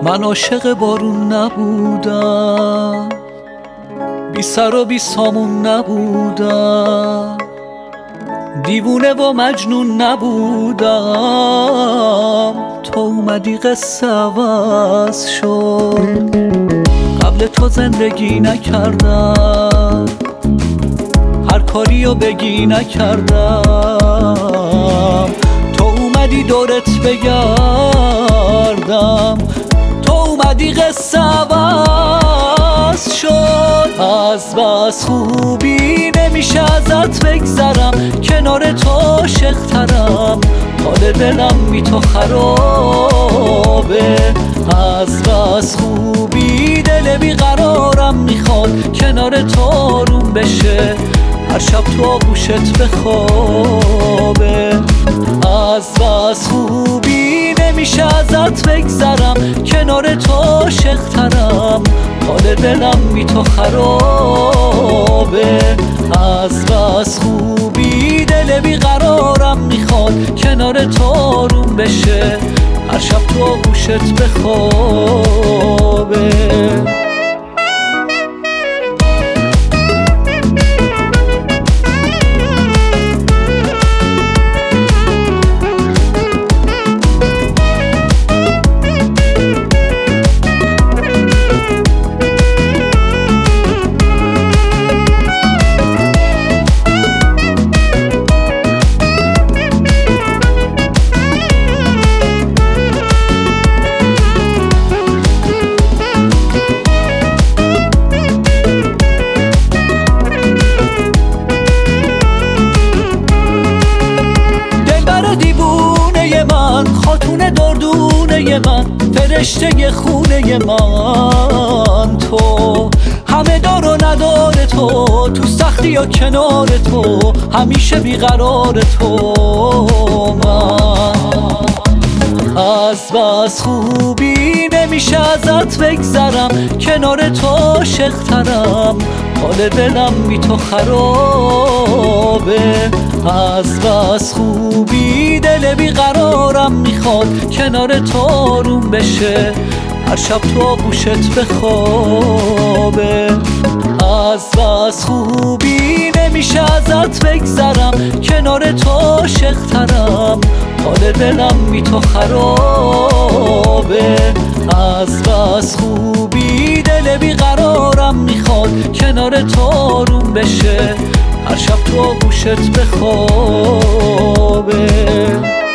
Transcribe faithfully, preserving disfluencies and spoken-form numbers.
من عاشق بارون نبودم، بی سر و بی سامون نبودم، دیوونه و مجنون نبودم. تو اومدی قصه عوض شد، قبل تو زندگی نکردم، هر کاریو بگی نکردم. تو اومدی دورت بگردم، تو اومدی قصه عوض شد. از بس خوبی نمیشه ازت بگذرم، کنار تو عاشق‌ترم، حال دلم بی تو خرابه. از بس خوبی دل بیقرارم میخواد کنار تو آروم بشه، هر شب تو آغوشت بخوابه. از بس خوبی نمیشه ازت بگذرم، کنار تو عاشق‌ترم، حال دلم بی تو خرابه. از بس خوبی دل بیقرارم میخواد کنار تو آروم بشه، هر شب تو آغوشت بخوابه. خاتون دردونه من، فرشته خونه من، تو همه دار و ندار تو، تو سختی و کنار تو، همیشه بیقرار تو. من از بس خوبی نمیشه ازت بگذرم، کنار تو عاشق‌ترم، حال دلم بی تو خرابه. از بس خوبی دل بیقرارم میخواد کنار تو آروم بشه، هر شب تو آغوشت بخوابه. از بس خوبی نمیشه ازت بگذرم، کنار تو عاشق‌ترم، حال دلم بی تو خرابه. از بس خوبی دل بیقرارم میخواد کنار تو آروم بشه، هر شب تو آغوشت بخوابه.